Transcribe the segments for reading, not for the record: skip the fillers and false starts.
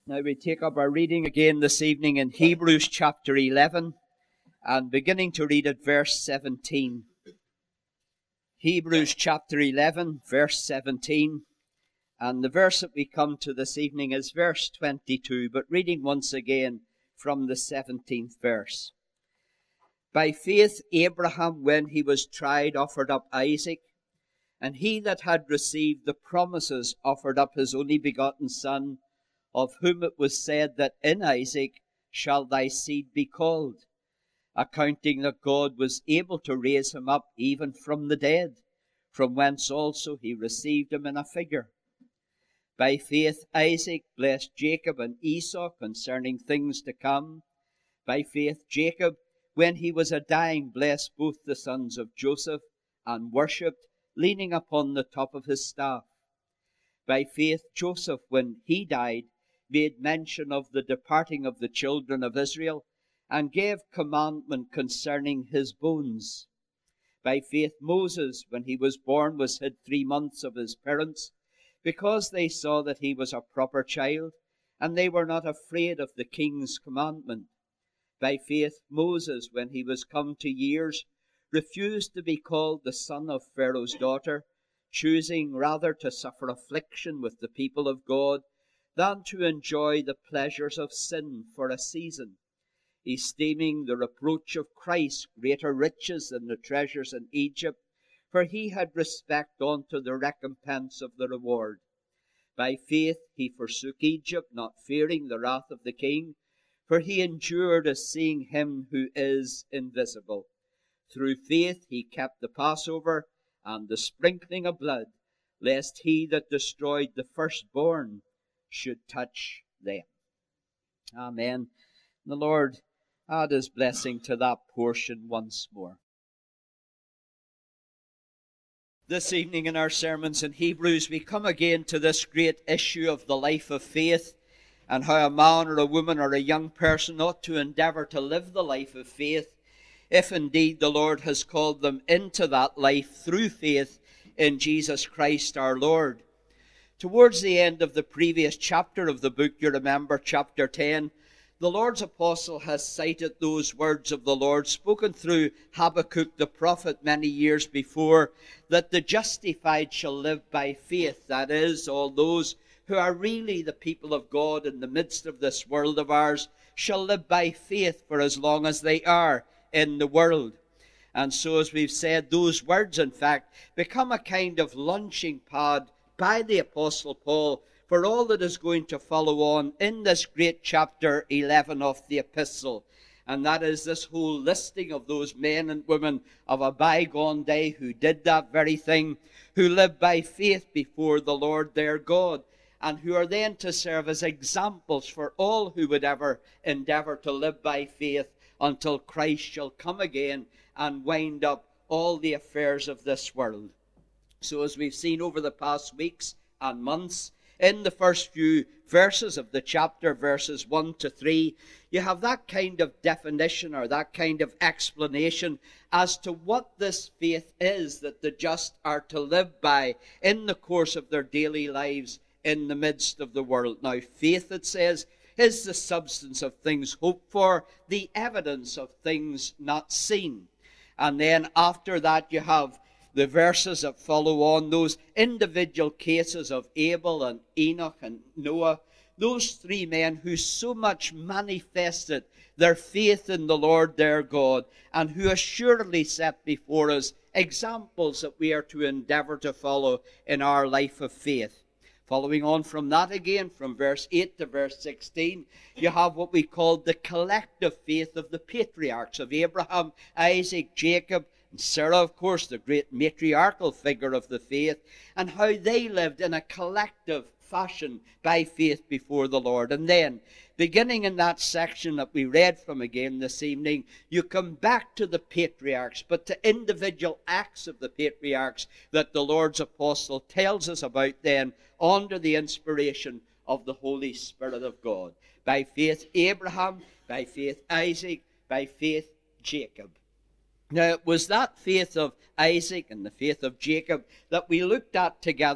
Now we take up our reading again this evening in Hebrews chapter 11 and beginning to read at verse 17. Hebrews chapter 11, verse 17. And the verse that we come to this evening is verse 22, but reading once again from the 17th verse. By faith Abraham, when he was tried, offered up Isaac, and he that had received the promises offered up his only begotten son, of whom it was said that in Isaac shall thy seed be called, accounting that God was able to raise him up even from the dead, from whence also he received him in a figure. By faith Isaac blessed Jacob and Esau concerning things to come. By faith Jacob, when he was a dying, blessed both the sons of Joseph, and worshipped, leaning upon the top of his staff. By faith Joseph, when he died, made mention of the departing of the children of Israel, and gave commandment concerning his bones. By faith Moses, when he was born, was hid 3 months of his parents, because they saw that he was a proper child, and they were not afraid of the king's commandment. By faith Moses, when he was come to years, refused to be called the son of Pharaoh's daughter, choosing rather to suffer affliction with the people of God than to enjoy the pleasures of sin for a season, esteeming the reproach of Christ greater riches than the treasures in Egypt, for he had respect unto the recompense of the reward. By faith he forsook Egypt, not fearing the wrath of the king, for he endured as seeing him who is invisible. Through faith he kept the Passover and the sprinkling of blood, lest he that destroyed the firstborn should touch them. Amen. The Lord add his blessing to that portion once more. This evening in our sermons in Hebrews, we come again to this great issue of the life of faith, and how a man or a woman or a young person ought to endeavor to live the life of faith, if indeed the Lord has called them into that life through faith in Jesus Christ our Lord. Towards the end of the previous chapter of the book, you remember, chapter 10, the Lord's apostle has cited those words of the Lord spoken through Habakkuk the prophet many years before, that the justified shall live by faith. That is, all those who are really the people of God in the midst of this world of ours shall live by faith for as long as they are in the world. And so, as we've said, those words, in fact, become a kind of launching pad by the Apostle Paul for all that is going to follow on in this great chapter 11 of the epistle. And that is this whole listing of those men and women of a bygone day who did that very thing, who lived by faith before the Lord their God, and who are then to serve as examples for all who would ever endeavor to live by faith until Christ shall come again and wind up all the affairs of this world. So as we've seen over the past weeks and months, in the first few verses of the chapter, verses 1 to 3, you have that kind of definition or that kind of explanation as to what this faith is that the just are to live by in the course of their daily lives in the midst of the world. Now, faith, it says, is the substance of things hoped for, the evidence of things not seen. And then after that you have the verses that follow on, those individual cases of Abel and Enoch and Noah, those 3 men who so much manifested their faith in the Lord their God, and who assuredly set before us examples that we are to endeavor to follow in our life of faith. Following on from that again, from verse 8 to verse 16, you have what we call the collective faith of the patriarchs of Abraham, Isaac, Jacob, and Sarah, of course, the great matriarchal figure of the faith, and how they lived in a collective fashion by faith before the Lord. And then, beginning in that section that we read from again this evening, you come back to the patriarchs, but to individual acts of the patriarchs that the Lord's apostle tells us about then under the inspiration of the Holy Spirit of God. By faith Abraham, by faith Isaac, by faith Jacob. Now, it was that faith of Isaac and the faith of Jacob that we looked at together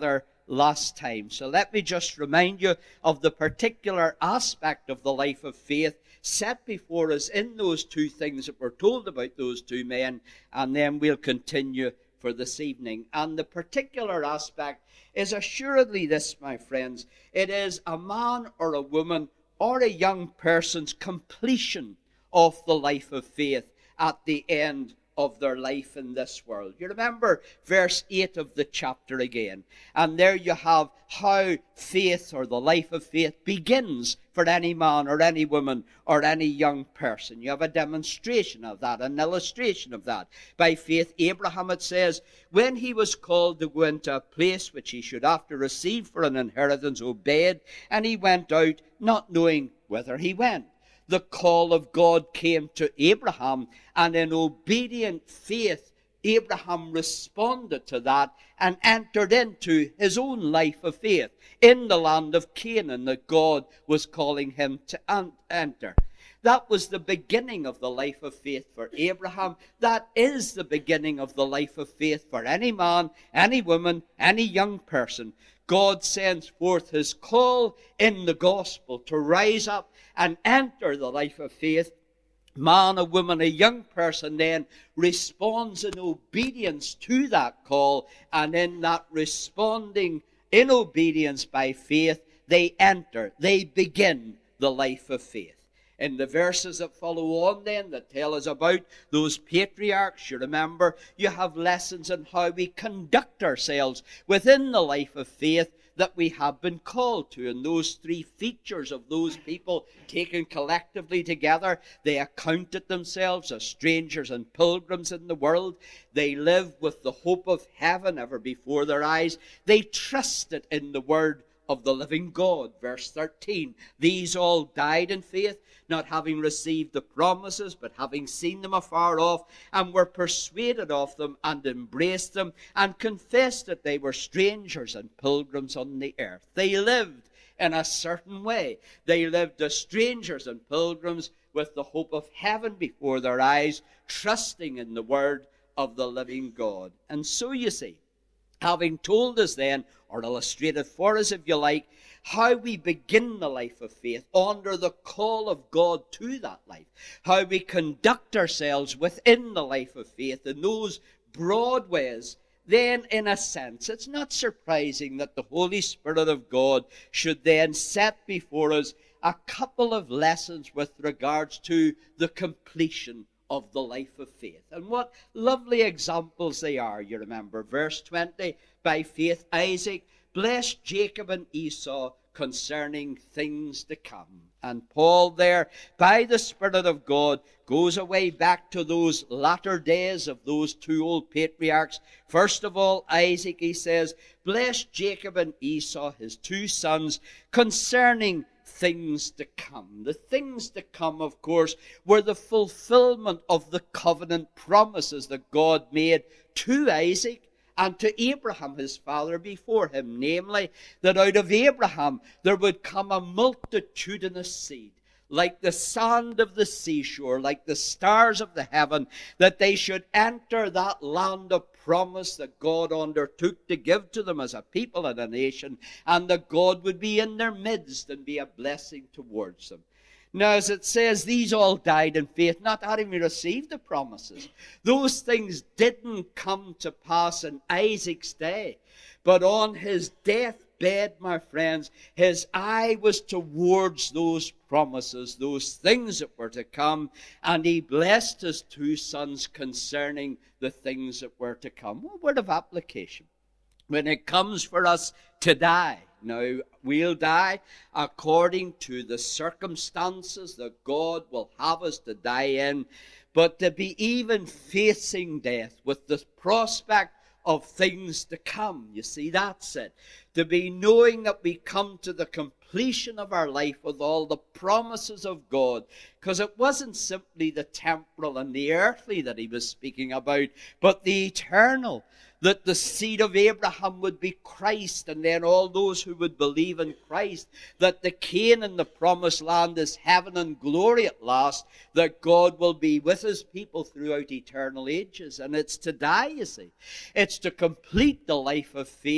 last time. So let me just remind you of the particular aspect of the life of faith set before us in those two things that we're told about those two men, and then we'll continue for this evening. And the particular aspect is assuredly this, my friends. It is a man or a woman or a young person's completion of the life of faith at the end of their life in this world. You remember verse 8 of the chapter again. And there you have how faith, or the life of faith, begins for any man or any woman or any young person. You have a demonstration of that, an illustration of that. By faith, Abraham, it says, when he was called to go into a place which he should after receive for an inheritance, obeyed, and he went out, not knowing whither he went. The call of God came to Abraham, and in obedient faith, Abraham responded to that and entered into his own life of faith in the land of Canaan that God was calling him to enter. That was the beginning of the life of faith for Abraham. That is the beginning of the life of faith for any man, any woman, any young person. God sends forth his call in the gospel to rise up and enter the life of faith. Man, a woman, a young person then responds in obedience to that call, and in that responding in obedience by faith, they enter, they begin the life of faith. In the verses that follow on then, that tell us about those patriarchs, you remember, you have lessons on how we conduct ourselves within the life of faith that we have been called to. And those three features of those people taken collectively together, they accounted themselves as strangers and pilgrims in the world. They lived with the hope of heaven ever before their eyes. They trusted in the word of the living God. Verse 13, these all died in faith, not having received the promises, but having seen them afar off, and were persuaded of them, and embraced them, and confessed that they were strangers and pilgrims on the earth. They lived in a certain way. They lived as strangers and pilgrims with the hope of heaven before their eyes, trusting in the word of the living God. And so you see, having told us then, or illustrated for us if you like, how we begin the life of faith under the call of God to that life, how we conduct ourselves within the life of faith in those broad ways, then in a sense it's not surprising that the Holy Spirit of God should then set before us a couple of lessons with regards to the completion of the life of faith. And what lovely examples they are. You remember verse 20, by faith Isaac blessed Jacob and Esau concerning things to come. And Paul there, by the Spirit of God, goes away back to those latter days of those two old patriarchs. First of all, Isaac, he says, blessed Jacob and Esau, his two sons, concerning things to come. The things to come, of course, were the fulfillment of the covenant promises that God made to Isaac and to Abraham, his father, before him. Namely, that out of Abraham there would come a multitudinous seed, like the sand of the seashore, like the stars of the heaven, that they should enter that land of promise that God undertook to give to them as a people and a nation, and that God would be in their midst and be a blessing towards them. Now, as it says, these all died in faith, not having received the promises. Those things didn't come to pass in Isaac's day, but on his deathbed, my friends, his eye was towards those promises, those things that were to come, and he blessed his two sons concerning the things that were to come. A word of application. When it comes for us to die, now, we'll die according to the circumstances that God will have us to die in. But to be even facing death with the prospect of things to come, you see, that's it. To be knowing that we come to the completion of our life with all the promises of God. Because it wasn't simply the temporal and the earthly that he was speaking about, but the eternal. That the seed of Abraham would be Christ, and then all those who would believe in Christ, that the Canaan, the promised land, is heaven and glory at last, that God will be with his people throughout eternal ages. And it's to die, you see. It's to complete the life of faith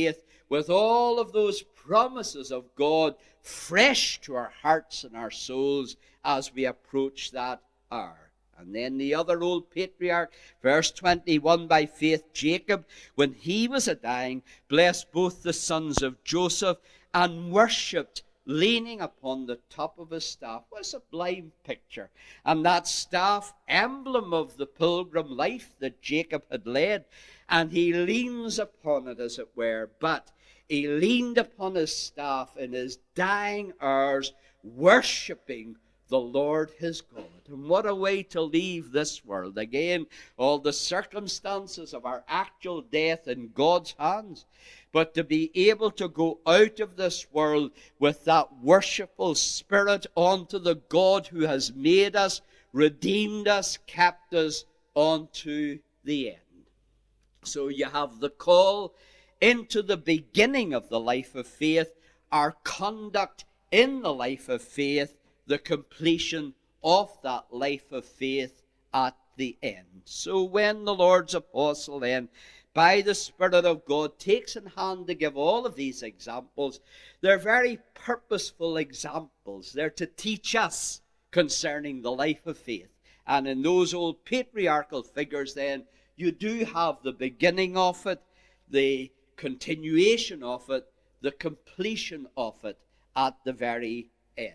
with all of those promises of God fresh to our hearts and our souls as we approach that hour. And then the other old patriarch, verse 21, by faith Jacob, when he was a dying, blessed both the sons of Joseph and worshipped, leaning upon the top of his staff. What a sublime picture. And that staff, emblem of the pilgrim life that Jacob had led, and he leans upon it, as it were. But he leaned upon his staff in his dying hours, worshipping the Lord his God. And what a way to leave this world. Again, all the circumstances of our actual death in God's hands. But to be able to go out of this world with that worshipful spirit unto the God who has made us, redeemed us, kept us unto the end. So you have the call into the beginning of the life of faith, our conduct in the life of faith, the completion of that life of faith at the end. So when the Lord's apostle then, by the Spirit of God, takes in hand to give all of these examples, they're very purposeful examples. They're to teach us concerning the life of faith. And in those old patriarchal figures then, you do have the beginning of it, the continuation of it, the completion of it at the very end.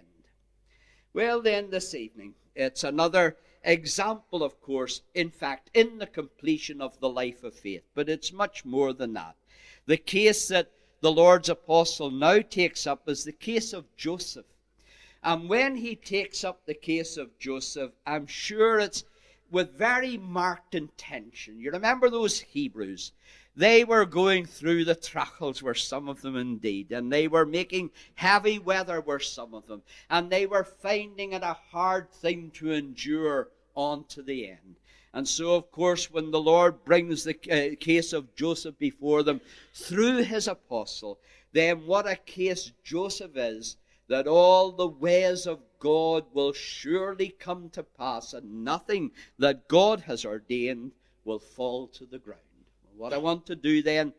Well then, this evening, it's another example, of course, in fact, in the completion of the life of faith. But it's much more than that. The case that the Lord's apostle now takes up is the case of Joseph. And when he takes up the case of Joseph, I'm sure it's with very marked intention. You remember those Hebrews? They were going through the trials, were some of them indeed, and they were making heavy weather, were some of them, and they were finding it a hard thing to endure on to the end. And so, of course, when the Lord brings the case of Joseph before them through his apostle, then what a case Joseph is, that all the ways of God will surely come to pass, and nothing that God has ordained will fall to the ground. What I want to do then,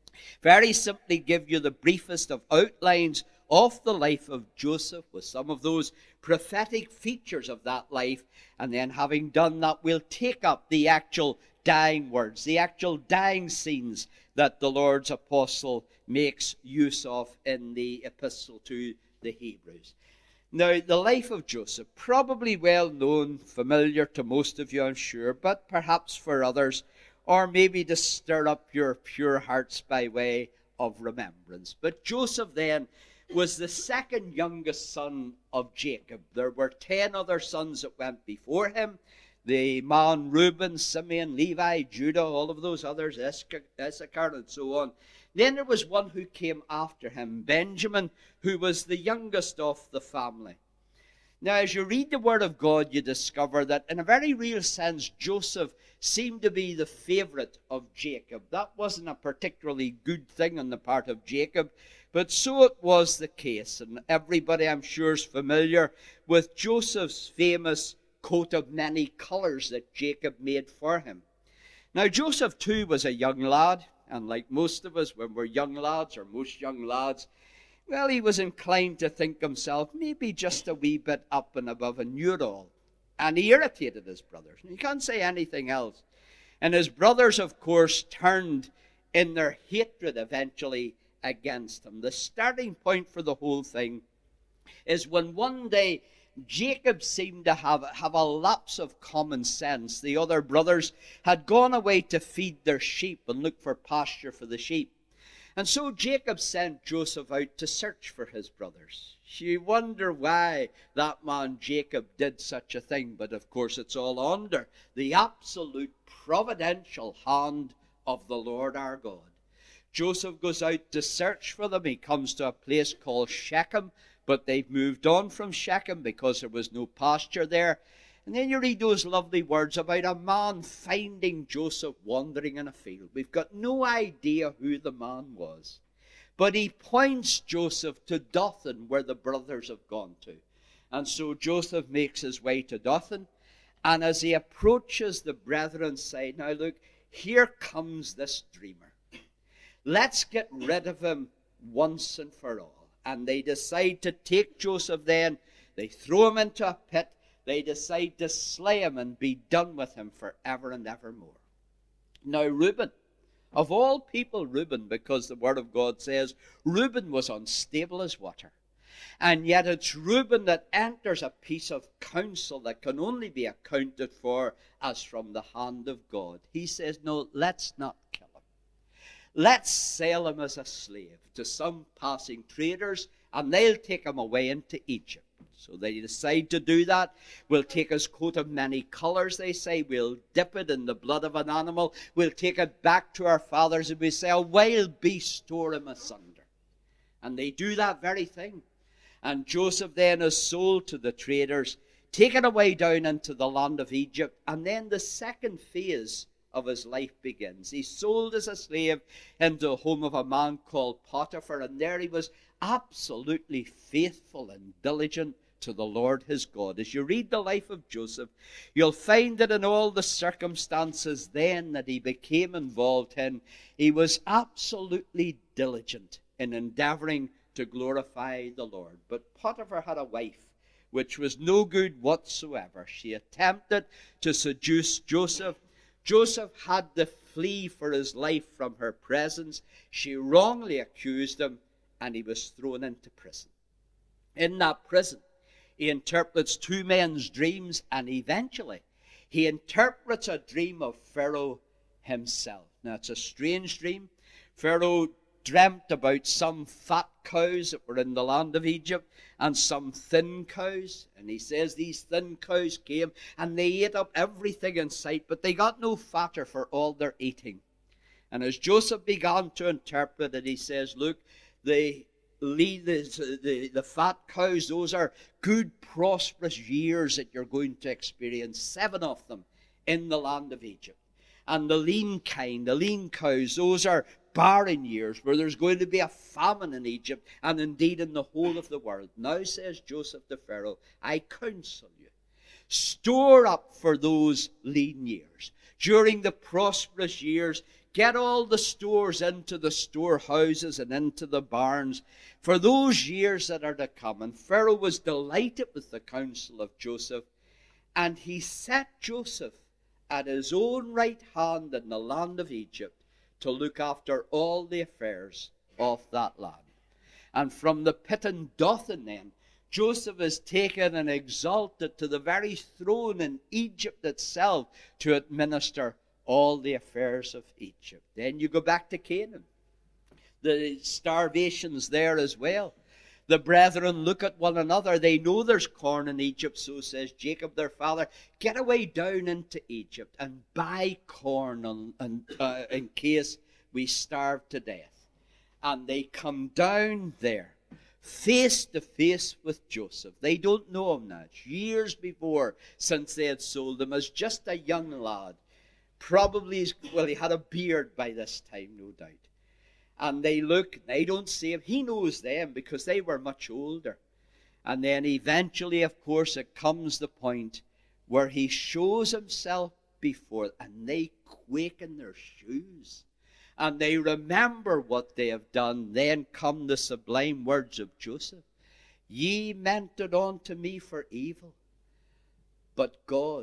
very simply give you the briefest of outlines of the life of Joseph with some of those prophetic features of that life. And then having done that, we'll take up the actual dying words, the actual dying scenes that the Lord's apostle makes use of in the epistle to the Hebrews. Now, the life of Joseph, probably well known, familiar to most of you, I'm sure, but perhaps for others, or maybe to stir up your pure hearts by way of remembrance. But Joseph then was the second youngest son of Jacob. There were 10 other sons that went before him. The man Reuben, Simeon, Levi, Judah, all of those others, Issachar, and so on. Then there was one who came after him, Benjamin, who was the youngest of the family. Now, as you read the Word of God, you discover that in a very real sense, Joseph seemed to be the favorite of Jacob. That wasn't a particularly good thing on the part of Jacob, but so it was the case. And everybody, I'm sure, is familiar with Joseph's famous coat of many colors that Jacob made for him. Now, Joseph, too, was a young lad, and like most of us, when we're young lads, or most young lads, well, he was inclined to think himself maybe just a wee bit up and above and knew it all. And he irritated his brothers. And you can't say anything else. And his brothers, of course, turned in their hatred eventually against him. The starting point for the whole thing is when one day Jacob seemed to have a lapse of common sense. The other brothers had gone away to feed their sheep and look for pasture for the sheep. And so Jacob sent Joseph out to search for his brothers. You wonder why that man Jacob did such a thing, but of course it's all under the absolute providential hand of the Lord our God. Joseph goes out to search for them. He comes to a place called Shechem, but they've moved on from Shechem because there was no pasture there. And then you read those lovely words about a man finding Joseph wandering in a field. We've got no idea who the man was. But he points Joseph to Dothan, where the brothers have gone to. And so Joseph makes his way to Dothan. And as he approaches, the brethren say, now look, here comes this dreamer. Let's get rid of him once and for all. And they decide to take Joseph then. They throw him into a pit. They decide to slay him and be done with him forever and evermore. Now Reuben, of all people Reuben, because the Word of God says Reuben was unstable as water. And yet it's Reuben that enters a piece of counsel that can only be accounted for as from the hand of God. He says, no, let's not kill him. Let's sell him as a slave to some passing traders, and they'll take him away into Egypt. So they decide to do that. We'll take his coat of many colors, they say. We'll dip it in the blood of an animal. We'll take it back to our fathers, and we say, a wild beast tore him asunder. And they do that very thing. And Joseph then is sold to the traders, taken away down into the land of Egypt. And then the second phase of his life begins. He's sold as a slave into the home of a man called Potiphar. And there he was absolutely faithful and diligent to the Lord his God. As you read the life of Joseph, you'll find that in all the circumstances then that he became involved in, he was absolutely diligent in endeavoring to glorify the Lord. But Potiphar had a wife which was no good whatsoever. She attempted to seduce Joseph. Joseph had to flee for his life from her presence. She wrongly accused him, and he was thrown into prison. In that prison, he interprets two men's dreams, and eventually he interprets a dream of Pharaoh himself. Now, it's a strange dream. Pharaoh dreamt about some fat cows that were in the land of Egypt and some thin cows. And he says these thin cows came and they ate up everything in sight, but they got no fatter for all their eating. And as Joseph began to interpret it, he says, look, the fat cows, those are good, prosperous years that you're going to experience, 7 of them in the land of Egypt. And the lean kind, the lean cows, those are barren years where there's going to be a famine in Egypt and indeed in the whole of the world. Now says Joseph to Pharaoh, I counsel you, store up for those lean years. During the prosperous years, get all the stores into the storehouses and into the barns for those years that are to come. And Pharaoh was delighted with the counsel of Joseph, and he set Joseph at his own right hand in the land of Egypt to look after all the affairs of that land. And from the pit in Dothan then, Joseph is taken and exalted to the very throne in Egypt itself to administer all the affairs of Egypt. Then you go back to Canaan. The starvation's there as well. The brethren look at one another. They know there's corn in Egypt, so says Jacob their father, get away down into Egypt and buy corn in case we starve to death. And they come down there, face to face with Joseph. They don't know him now. It's years before since they had sold him as just a young lad. Probably, he had a beard by this time, no doubt. And they look, they don't see him. He knows them because they were much older. And then eventually, of course, it comes the point where he shows himself before, and they quake in their shoes. And they remember what they have done. Then come the sublime words of Joseph. Ye meant it unto me for evil, but God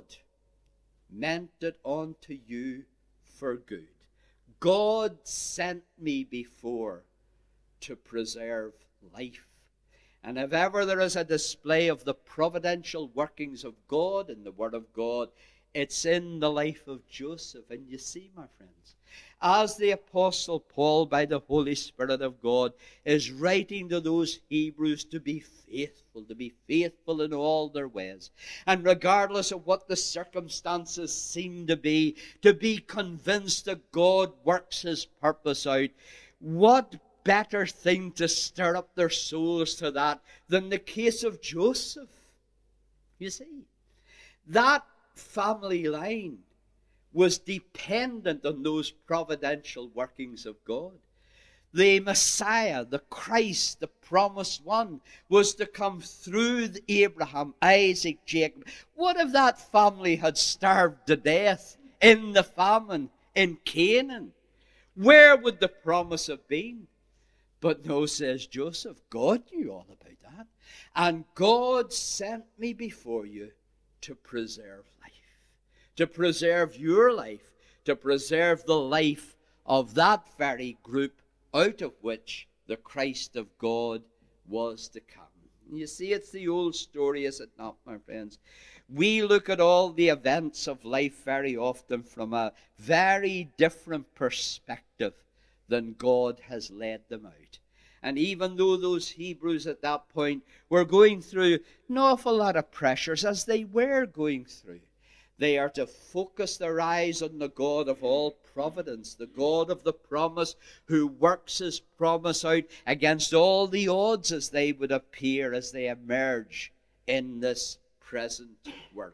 meant it unto you for good. God sent me before to preserve life. And if ever there is a display of the providential workings of God in the Word of God, it's in the life of Joseph. And you see, my friends, as the Apostle Paul, by the Holy Spirit of God, is writing to those Hebrews to be faithful in all their ways. And regardless of what the circumstances seem to be convinced that God works his purpose out. What better thing to stir up their souls to that than the case of Joseph? You see, that family line was dependent on those providential workings of God. The Messiah, the Christ, the promised one, was to come through Abraham, Isaac, Jacob. What if that family had starved to death in the famine in Canaan? Where would the promise have been? But no, says Joseph, God knew all about that. And God sent me before you to preserve life, to preserve your life, to preserve the life of that very group out of which the Christ of God was to come. You see, it's the old story, is it not, my friends? We look at all the events of life very often from a very different perspective than God has led them out. And even though those Hebrews at that point were going through an awful lot of pressures, as they were going through, they are to focus their eyes on the God of all providence, the God of the promise, who works his promise out against all the odds as they would appear as they emerge in this present world.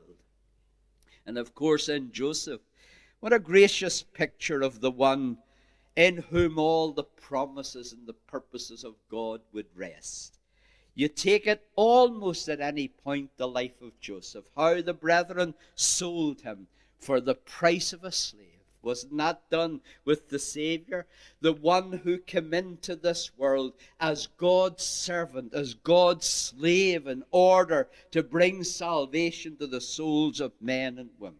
And of course, in Joseph, what a gracious picture of the one in whom all the promises and the purposes of God would rest. You take it almost at any point, the life of Joseph, how the brethren sold him for the price of a slave. Wasn't that done with the Savior? The one who came into this world as God's servant, as God's slave, in order to bring salvation to the souls of men and women.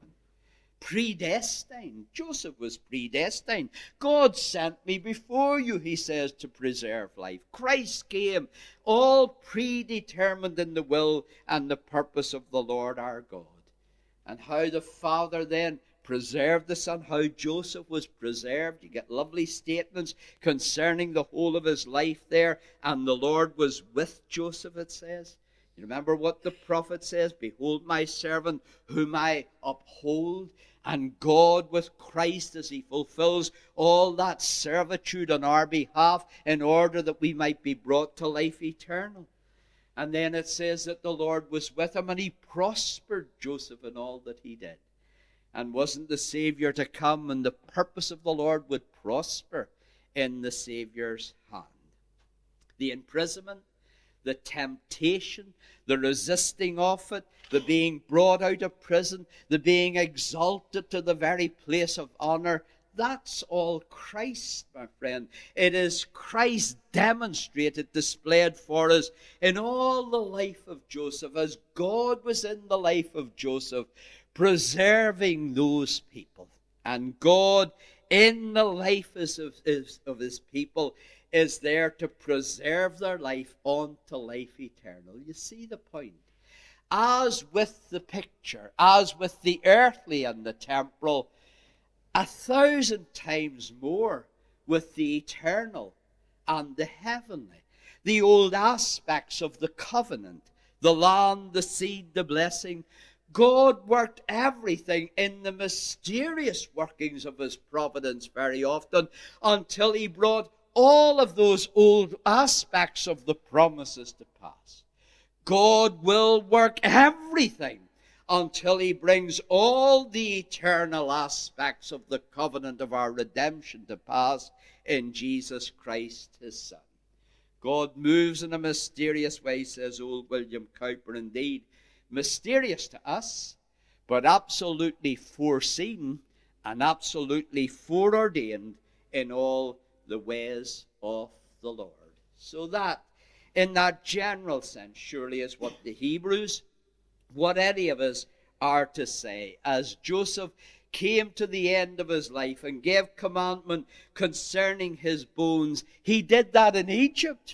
Predestined. Joseph was predestined. God sent me before you, he says, to preserve life. Christ came, all predetermined in the will and the purpose of the Lord our God. And how the Father then preserved the Son, how Joseph was preserved. You get lovely statements concerning the whole of his life there. And the Lord was with Joseph, it says. You remember what the prophet says? Behold my servant whom I uphold. And God with Christ as he fulfills all that servitude on our behalf in order that we might be brought to life eternal. And then it says that the Lord was with him and he prospered Joseph in all that he did. And wasn't the Savior to come, and the purpose of the Lord would prosper in the Savior's hand. The imprisonment, the temptation, the resisting of it, the being brought out of prison, the being exalted to the very place of honor, that's all Christ, my friend. It is Christ demonstrated, displayed for us in all the life of Joseph, as God was in the life of Joseph, preserving those people. And God in the life of his people is there to preserve their life on to life eternal. You see the point? As with the picture, as with the earthly and the temporal, 1,000 times more with the eternal and the heavenly. The old aspects of the covenant, the land, the seed, the blessing. God worked everything in the mysterious workings of his providence very often until he brought all of those old aspects of the promises to pass. God will work everything until he brings all the eternal aspects of the covenant of our redemption to pass in Jesus Christ, his Son. God moves in a mysterious way, says old William Cowper. Indeed, mysterious to us, but absolutely foreseen and absolutely foreordained in all the ways of the Lord. So that, in that general sense, surely is what the Hebrews, what any of us are to say. As Joseph came to the end of his life and gave commandment concerning his bones, he did that in Egypt.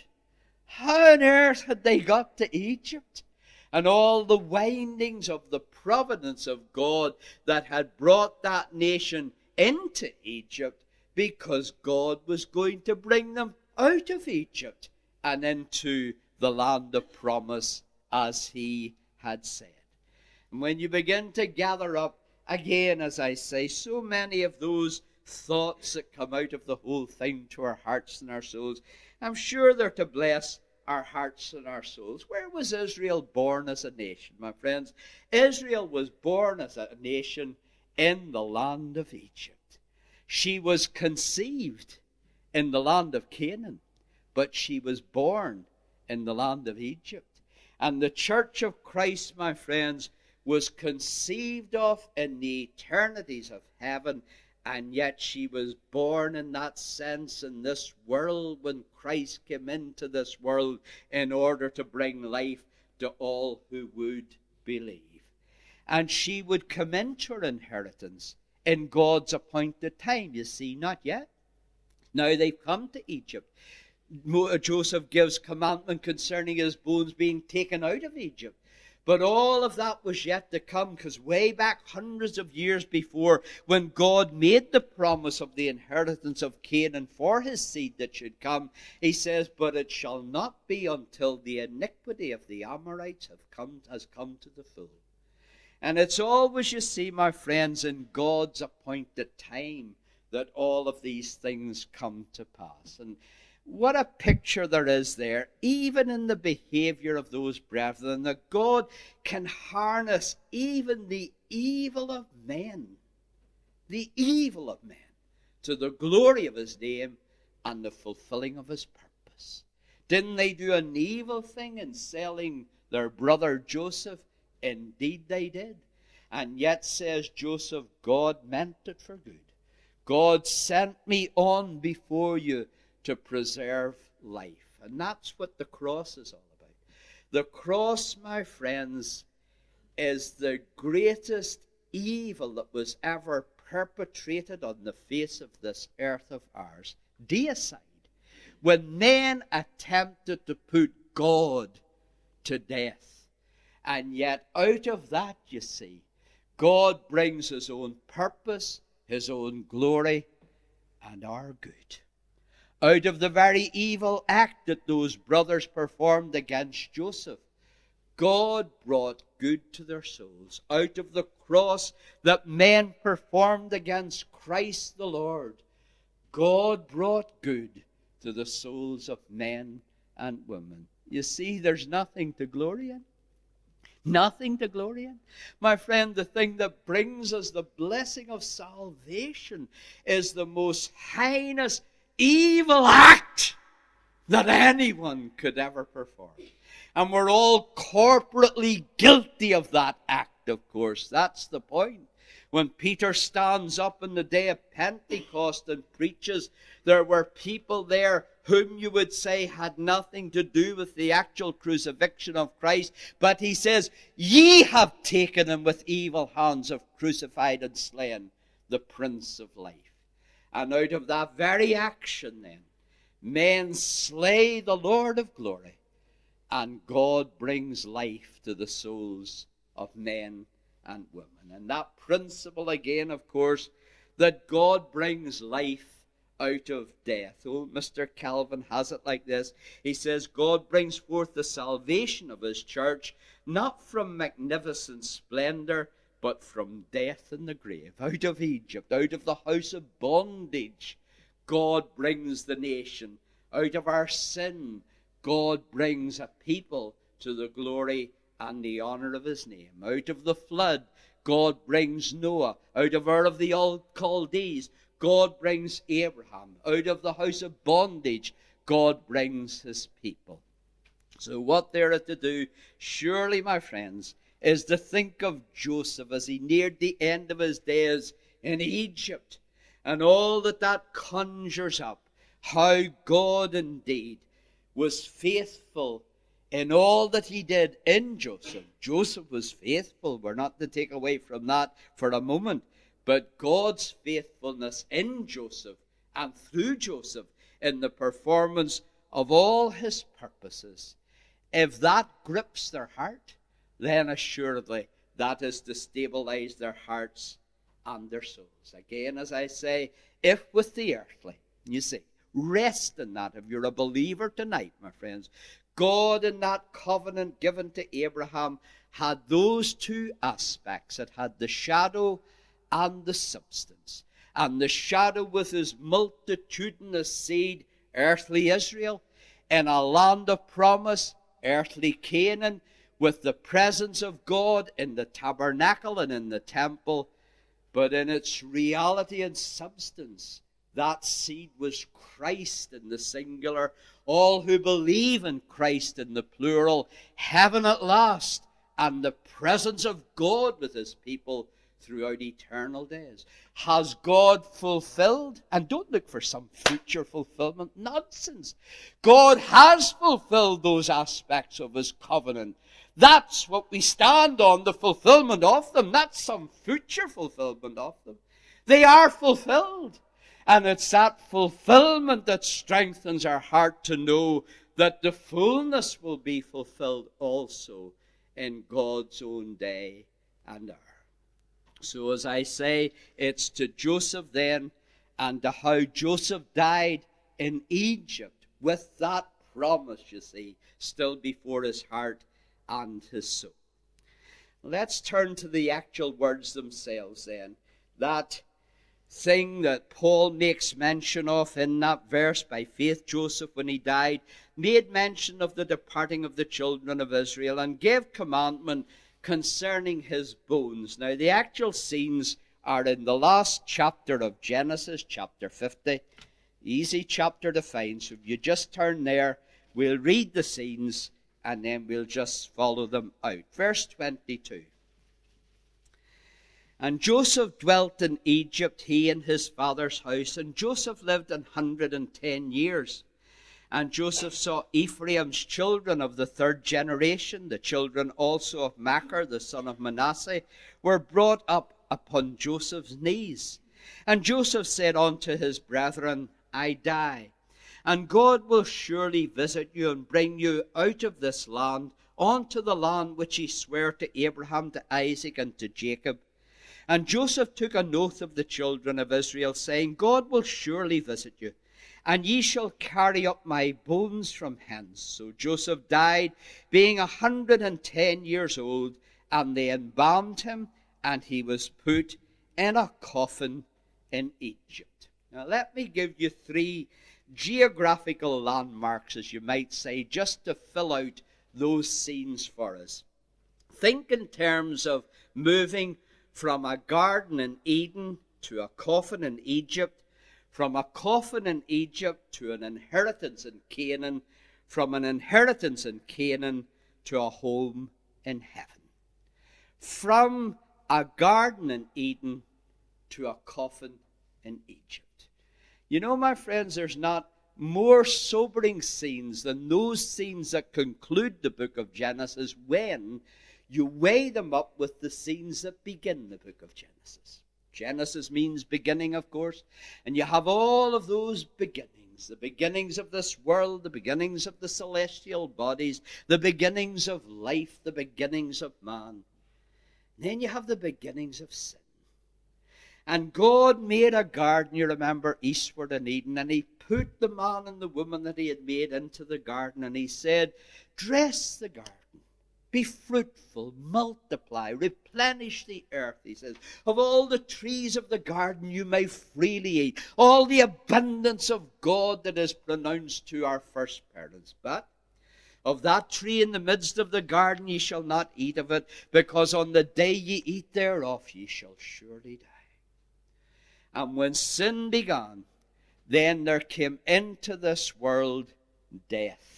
How on earth had they got to Egypt? And all the windings of the providence of God that had brought that nation into Egypt, because God was going to bring them out of Egypt and into the land of promise as he had said. And when you begin to gather up, again, as I say, so many of those thoughts that come out of the whole thing to our hearts and our souls, I'm sure they're to bless our hearts and our souls. Where was Israel born as a nation, my friends? Israel was born as a nation in the land of Egypt. She was conceived in the land of Canaan, but she was born in the land of Egypt. And the church of Christ, my friends, was conceived of in the eternities of heaven And yet she was born in that sense in this world when Christ came into this world in order to bring life to all who would believe. And she would come into her inheritance in God's appointed time. You see, not yet. Now they've come to Egypt. Joseph gives commandment concerning his bones being taken out of Egypt. But all of that was yet to come, because way back hundreds of years before, when God made the promise of the inheritance of Canaan for his seed that should come, he says, but it shall not be until the iniquity of the Amorites has come to the full. And it's always, you see, my friends, in God's appointed time that all of these things come to pass. And what a picture there is there, even in the behavior of those brethren, that God can harness even the evil of men, to the glory of his name and the fulfilling of his purpose. Didn't they do an evil thing in selling their brother Joseph? Indeed they did. And yet, says Joseph, God meant it for good. God sent me on before you to preserve life. And that's what the cross is all about. The cross, my friends, is the greatest evil that was ever perpetrated on the face of this earth of ours. Deicide. When men attempted to put God to death. And yet out of that, you see, God brings his own purpose, his own glory, and our good. Out of the very evil act that those brothers performed against Joseph, God brought good to their souls. Out of the cross that men performed against Christ the Lord, God brought good to the souls of men and women. You see, there's nothing to glory in. Nothing to glory in. My friend, the thing that brings us the blessing of salvation is the most heinous evil act that anyone could ever perform. And we're all corporately guilty of that act, of course. That's the point. When Peter stands up on the day of Pentecost and preaches, there were people there whom you would say had nothing to do with the actual crucifixion of Christ. But he says, ye have taken him with evil hands, have crucified and slain the Prince of Life. And out of that very action then, men slay the Lord of glory, and God brings life to the souls of men and women. And that principle again, of course, that God brings life out of death. Oh, Mr. Calvin has it like this. He says, God brings forth the salvation of his church, not from magnificent splendor, but from death in the grave. Out of Egypt, out of the house of bondage, God brings the nation. Out of our sin, God brings a people to the glory and the honor of his name. Out of the flood, God brings Noah. Out of Ur of the Chaldees, God brings Abraham. Out of the house of bondage, God brings his people. So what they are to do, surely, my friends, is to think of Joseph as he neared the end of his days in Egypt, and all that that conjures up, how God indeed was faithful in all that he did in Joseph. Joseph was faithful. We're not to take away from that for a moment. But God's faithfulness in Joseph and through Joseph in the performance of all his purposes, if that grips their heart, then assuredly that is to stabilize their hearts and their souls. Again, as I say, if with the earthly, you see, rest in that. If you're a believer tonight, my friends, God in that covenant given to Abraham had those two aspects. It had the shadow and the substance. And the shadow with his multitudinous seed, earthly Israel, in a land of promise, earthly Canaan, with the presence of God in the tabernacle and in the temple. But in its reality and substance, that seed was Christ in the singular. All who believe in Christ in the plural, heaven at last, and the presence of God with his people throughout eternal days. Has God fulfilled? And don't look for some future fulfillment. Nonsense. God has fulfilled those aspects of his covenant. That's what we stand on, the fulfillment of them. Not some future fulfillment of them. They are fulfilled. And it's that fulfillment that strengthens our heart to know that the fullness will be fulfilled also in God's own day and hour. So as I say, it's to Joseph then, and to how Joseph died in Egypt with that promise, you see, still before his heart and his soul. Let's turn to the actual words themselves then. That thing that Paul makes mention of in that verse, by faith Joseph, when he died, made mention of the departing of the children of Israel and gave commandment concerning his bones. Now, the actual scenes are in the last chapter of Genesis, chapter 50. Easy chapter to find, so if you just turn there, we'll read the scenes and then we'll just follow them out. Verse 22. And Joseph dwelt in Egypt, he and his father's house. And Joseph lived 110 years. And Joseph saw Ephraim's children of the third generation. The children also of Machir, the son of Manasseh, were brought up upon Joseph's knees. And Joseph said unto his brethren, I die. And God will surely visit you and bring you out of this land, unto the land which he sware to Abraham, to Isaac, and to Jacob. And Joseph took an oath of the children of Israel, saying, God will surely visit you, and ye shall carry up my bones from hence. So Joseph died, being 110 years old, and they embalmed him, and he was put in a coffin in Egypt. Now let me give you 3 geographical landmarks, as you might say, just to fill out those scenes for us. Think in terms of moving from a garden in Eden to a coffin in Egypt, from a coffin in Egypt to an inheritance in Canaan, from an inheritance in Canaan to a home in heaven. From a garden in Eden to a coffin in Egypt. You know, my friends, there's not more sobering scenes than those scenes that conclude the book of Genesis when you weigh them up with the scenes that begin the book of Genesis. Genesis means beginning, of course, and you have all of those beginnings, the beginnings of this world, the beginnings of the celestial bodies, the beginnings of life, the beginnings of man. And then you have the beginnings of sin. And God made a garden, you remember, eastward in Eden, and he put the man and the woman that he had made into the garden, and he said, dress the garden. Be fruitful, multiply, replenish the earth, he says. Of all the trees of the garden you may freely eat. All the abundance of God that is pronounced to our first parents. But of that tree in the midst of the garden ye shall not eat of it, because on the day ye eat thereof ye shall surely die. And when sin began, then there came into this world death.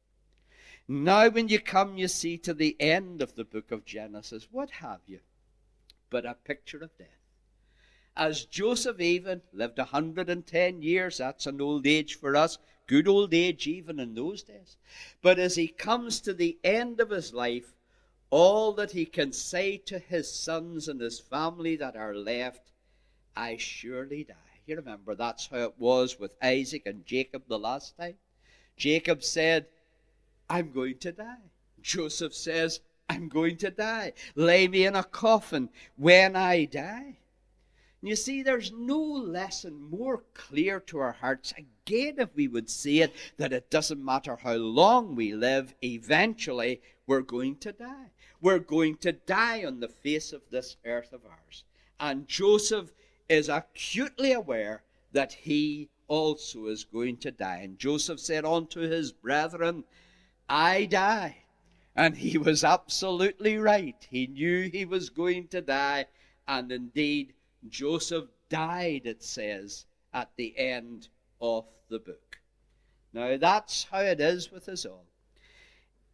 Now when you come, you see, to the end of the book of Genesis, what have you but a picture of death? As Joseph even lived 110 years, that's an old age for us, good old age even in those days. But as he comes to the end of his life, all that he can say to his sons and his family that are left, I surely die. You remember that's how it was with Isaac and Jacob the last time. Jacob said, I'm going to die. Joseph says, I'm going to die. Lay me in a coffin when I die. And you see, there's no lesson more clear to our hearts, again, if we would see it, that it doesn't matter how long we live, eventually we're going to die. We're going to die on the face of this earth of ours. And Joseph is acutely aware that he also is going to die. And Joseph said unto his brethren, I die. And he was absolutely right. He knew he was going to die. And indeed, Joseph died, it says, at the end of the book. Now, that's how it is with us all.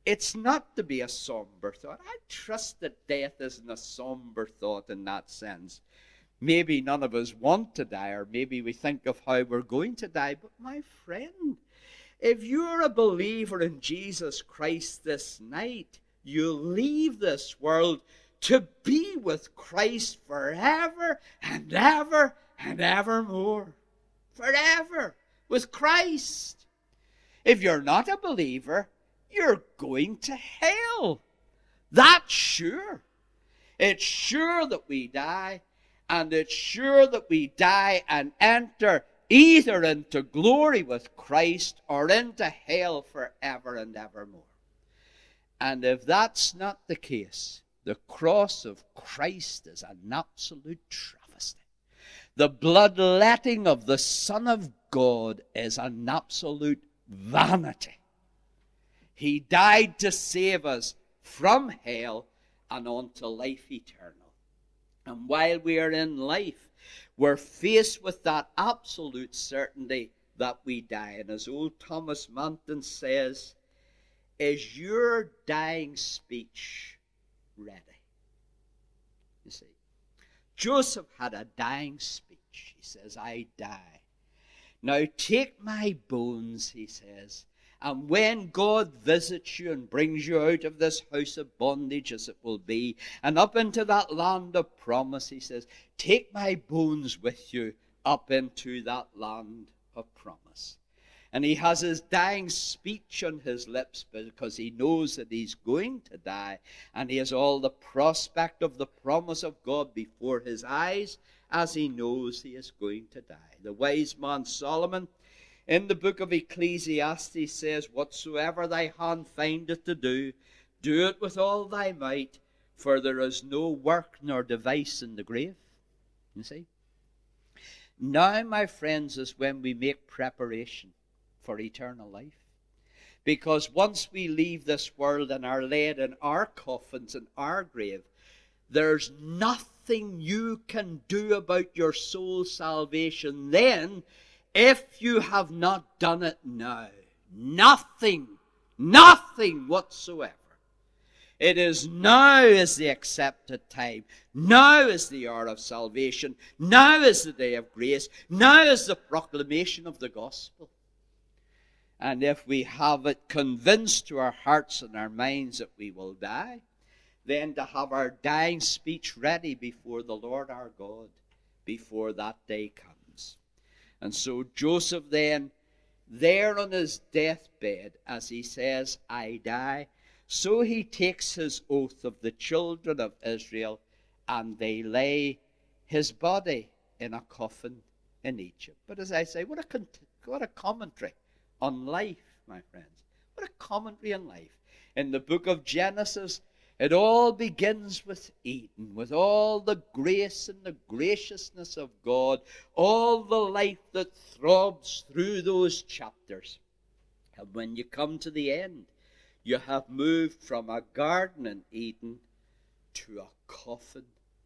It's not to be a somber thought. I trust that death isn't a somber thought in that sense. Maybe none of us want to die, or maybe we think of how we're going to die. But my friend, if you're a believer in Jesus Christ this night, you'll leave this world to be with Christ forever and ever and evermore. Forever with Christ. If you're not a believer, you're going to hell. That's sure. It's sure that we die, and it's sure that we die and enter either into glory with Christ or into hell forever and evermore. And if that's not the case, the cross of Christ is an absolute travesty. The bloodletting of the Son of God is an absolute vanity. He died to save us from hell and on to life eternal. And while we are in life, we're faced with that absolute certainty that we die. And as old Thomas Manton says, is your dying speech ready? You see, Joseph had a dying speech. He says, I die. Now take my bones, he says, and when God visits you and brings you out of this house of bondage, as it will be, and up into that land of promise, he says, take my bones with you up into that land of promise. And he has his dying speech on his lips because he knows that he's going to die. And he has all the prospect of the promise of God before his eyes as he knows he is going to die. The wise man Solomon, in the book of Ecclesiastes, says, whatsoever thy hand findeth to do, do it with all thy might, for there is no work nor device in the grave. You see? Now, my friends, is when we make preparation for eternal life. Because once we leave this world and are laid in our coffins in our grave, there's nothing you can do about your soul's salvation then if you have not done it now. Nothing whatsoever. It is now is the accepted time. Now is the hour of salvation. Now is the day of grace. Now is the proclamation of the gospel. And if we have it convinced to our hearts and our minds that we will die, then to have our dying speech ready before the Lord our God, before that day comes. And so Joseph then, there on his deathbed, as he says, I die, so he takes his oath of the children of Israel, and they lay his body in a coffin in Egypt. But as I say, what a commentary on life, my friends. What a commentary on life. In the book of Genesis, it all begins with Eden, with all the grace and the graciousness of God, all the life that throbs through those chapters. And when you come to the end, you have moved from a garden in Eden to a coffin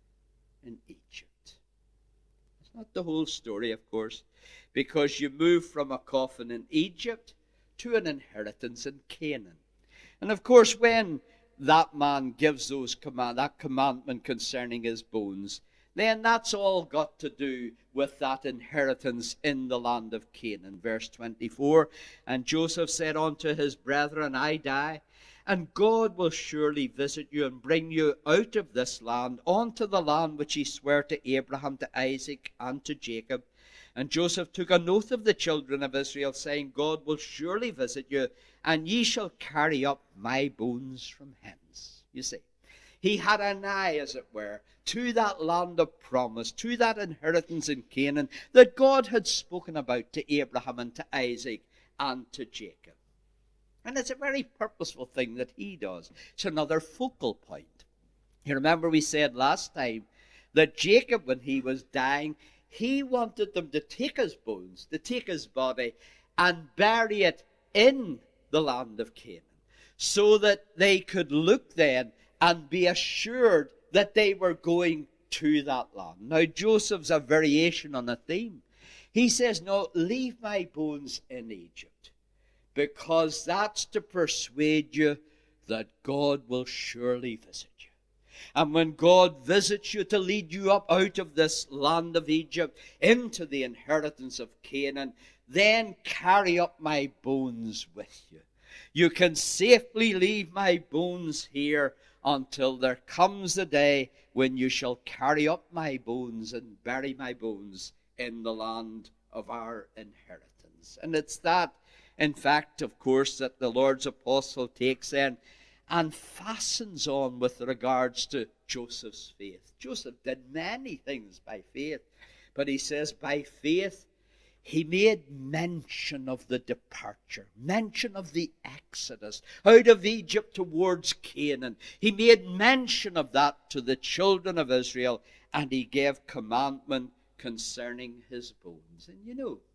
in Egypt. It's not the whole story, of course, because you move from a coffin in Egypt to an inheritance in Canaan. And of course, when that man gives that commandment concerning his bones, then that's all got to do with that inheritance in the land of Canaan. Verse 24, and Joseph said unto his brethren, I die, and God will surely visit you and bring you out of this land unto the land which he sware to Abraham, to Isaac, and to Jacob. And Joseph took an oath of the children of Israel, saying, God will surely visit you, and ye shall carry up my bones from hence. You see, he had an eye, as it were, to that land of promise, to that inheritance in Canaan that God had spoken about to Abraham and to Isaac and to Jacob. And it's a very purposeful thing that he does. It's another focal point. You remember we said last time that Jacob, when he was dying, he wanted them to take his bones, to take his body, and bury it in the land of Canaan, so that they could look then and be assured that they were going to that land. Now, Joseph's a variation on a theme. He says, no, leave my bones in Egypt, because that's to persuade you that God will surely visit you. And when God visits you to lead you up out of this land of Egypt into the inheritance of Canaan, then carry up my bones with you. You can safely leave my bones here until there comes the day when you shall carry up my bones and bury my bones in the land of our inheritance. And it's that, in fact, of course, that the Lord's apostle takes in and fastens on with regards to Joseph's faith. Joseph did many things by faith, but he says by faith he made mention of the departure, mention of the exodus out of Egypt towards Canaan. He made mention of that to the children of Israel, and he gave commandment concerning his bones. And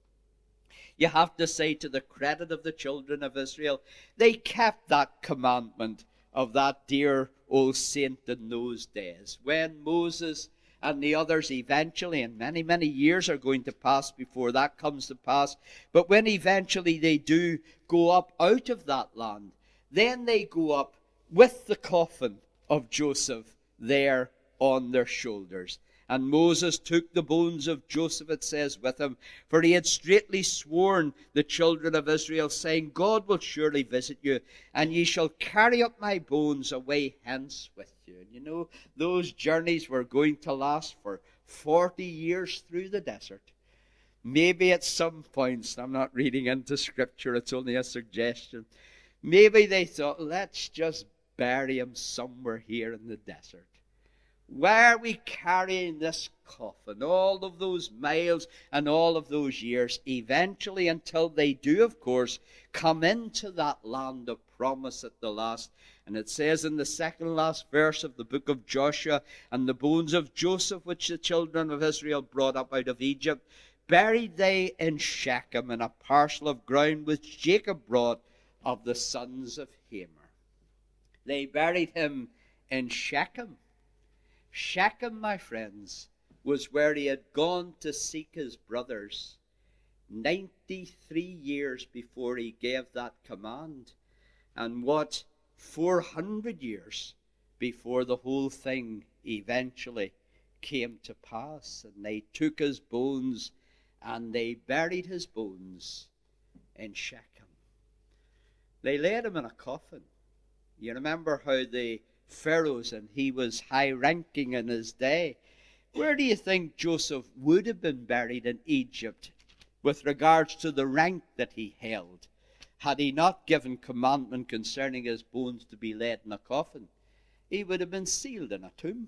you have to say, to the credit of the children of Israel, they kept that commandment of that dear old saint in those days. When Moses and the others eventually, and many, many years are going to pass before that comes to pass, but when eventually they do go up out of that land, then they go up with the coffin of Joseph there on their shoulders. And Moses took the bones of Joseph, it says, with him, for he had straitly sworn the children of Israel, saying, God will surely visit you, and ye shall carry up my bones away hence with you. And those journeys were going to last for 40 years through the desert. Maybe at some points, I'm not reading into Scripture, it's only a suggestion, maybe they thought, let's just bury him somewhere here in the desert. Why are we carrying this coffin all of those miles and all of those years, eventually, until they do, of course, come into that land of promise at the last? And it says in the second last verse of the book of Joshua, and the bones of Joseph, which the children of Israel brought up out of Egypt, buried they in Shechem, in a parcel of ground which Jacob brought of the sons of Hamor. They buried him in Shechem. Shechem, my friends, was where he had gone to seek his brothers 93 years before he gave that command. And 400 years before the whole thing eventually came to pass. And they took his bones and they buried his bones in Shechem. They laid him in a coffin. You remember how the Pharaohs, and he was high-ranking in his day. Where do you think Joseph would have been buried in Egypt with regards to the rank that he held, had he not given commandment concerning his bones to be laid in a coffin? He would have been sealed in a tomb,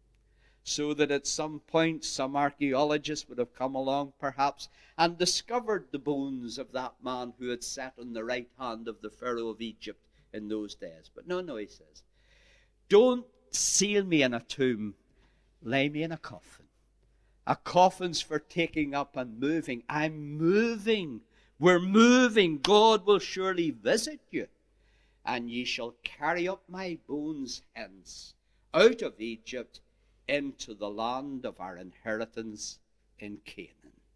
so that at some point some archaeologist would have come along perhaps and discovered the bones of that man who had sat on the right hand of the Pharaoh of Egypt in those days. But no, he says, don't seal me in a tomb, lay me in a coffin. A coffin's for taking up and moving. I'm moving. We're moving. God will surely visit you. And ye shall carry up my bones hence, out of Egypt, into the land of our inheritance in Canaan.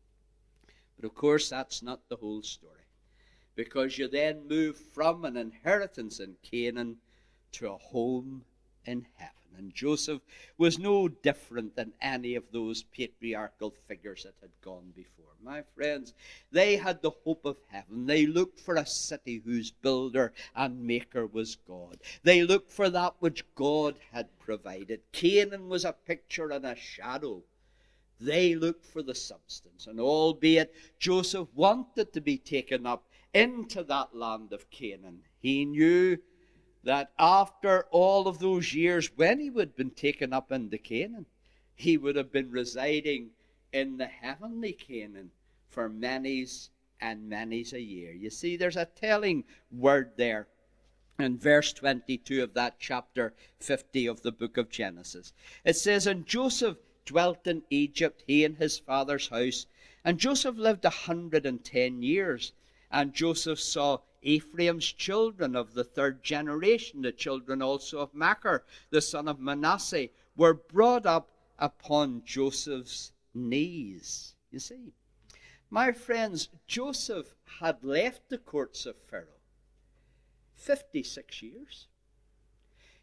But of course, that's not the whole story, because you then move from an inheritance in Canaan to a home in heaven. And Joseph was no different than any of those patriarchal figures that had gone before. My friends, they had the hope of heaven. They looked for a city whose builder and maker was God. They looked for that which God had provided. Canaan was a picture and a shadow. They looked for the substance. And albeit Joseph wanted to be taken up into that land of Canaan, he knew that after all of those years, when he would have been taken up into Canaan, he would have been residing in the heavenly Canaan for many's and many's a year. You see, there's a telling word there in verse 22 of that chapter 50 of the book of Genesis. It says, and Joseph dwelt in Egypt, he and his father's house. And Joseph lived 110 years. And Joseph saw Ephraim's children of the third generation, the children also of Machir, the son of Manasseh, were brought up upon Joseph's knees. You see, my friends, Joseph had left the courts of Pharaoh 56 years.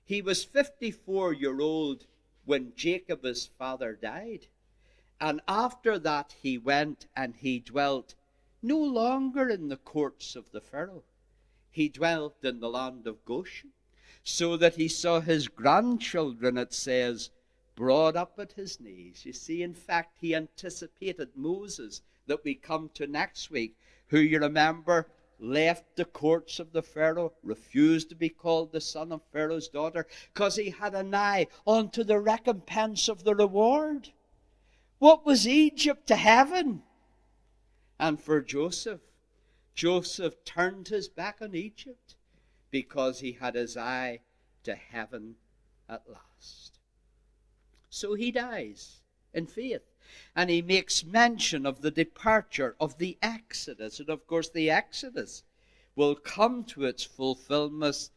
He was 54-year-old when Jacob, his father, died. And after that he went and he dwelt no longer in the courts of the Pharaoh. He dwelt in the land of Goshen, so that he saw his grandchildren, it says, brought up at his knees. You see, in fact, he anticipated Moses that we come to next week, who, you remember, left the courts of the Pharaoh, refused to be called the son of Pharaoh's daughter, because he had an eye unto the recompense of the reward. What was Egypt to heaven? And for Joseph, Joseph turned his back on Egypt because he had his eye to heaven at last. So he dies in faith. And he makes mention of the departure of the Exodus. And of course the Exodus will come to its fulfillment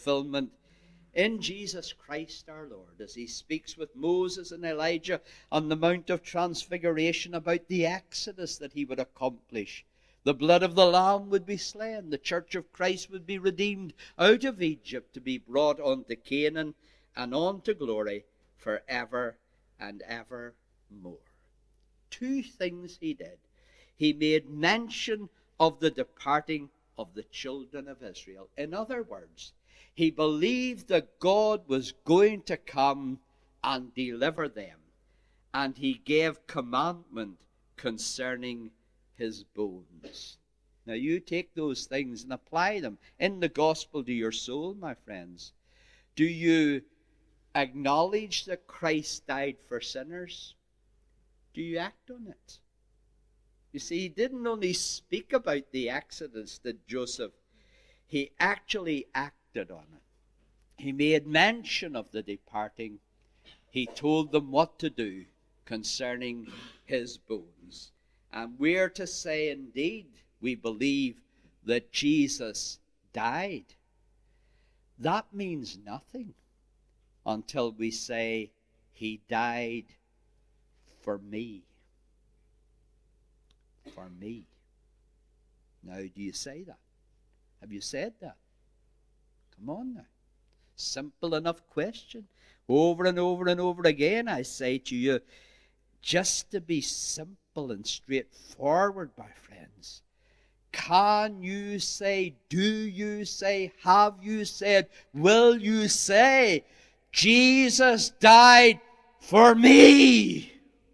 in Jesus Christ our Lord, as he speaks with Moses and Elijah on the Mount of Transfiguration about the Exodus that he would accomplish. The blood of the Lamb would be slain. The church of Christ would be redeemed out of Egypt to be brought unto Canaan and on to glory forever and evermore. Two things he did. He made mention of the departing of the children of Israel. In other words, he believed that God was going to come and deliver them. And he gave commandment concerning his bones. Now you take those things and apply them in the gospel to your soul, my friends. Do you acknowledge that Christ died for sinners? Do you act on it? You see, he didn't only speak about the Exodus, did Joseph. He actually acted on it. He made mention of the departing. He told them what to do concerning his bones. And we're to say, indeed, we believe that Jesus died. That means nothing until we say he died for me. For me. Now, do you say that? Have you said that? Come on now. Simple enough question. Over and over and over again, I say to you, just to be simple and straightforward, my friends. Can you say, do you say, have you said, will you say, Jesus died for me?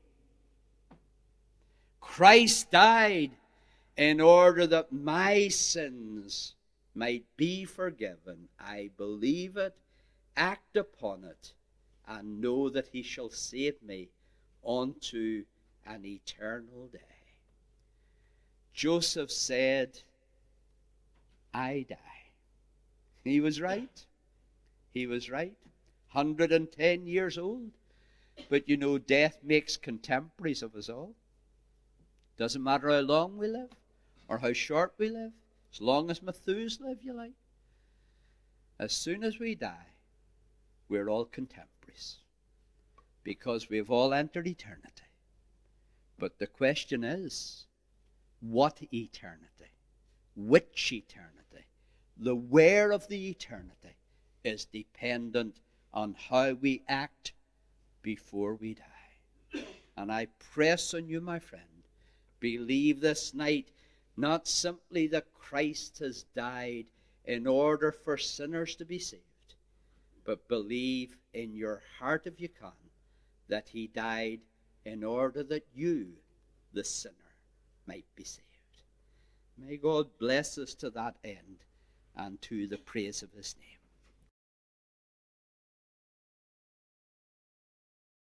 Christ died in order that my sins might be forgiven. I believe it, act upon it, and know that he shall save me unto an eternal day. Joseph said, I die. He was right. He was right. 110 years old. But you know, death makes contemporaries of us all. Doesn't matter how long we live or how short we live, as long as Methuselah, if you like. As soon as we die, we're all contemporaries because we've all entered eternity. But the question is, what eternity? Which eternity? The where of the eternity is dependent on how we act before we die. And I press on you, my friend, believe this night not simply that Christ has died in order for sinners to be saved, but believe in your heart, if you can, that he died in order that you, the sinner, might be saved. May God bless us to that end and to the praise of his name.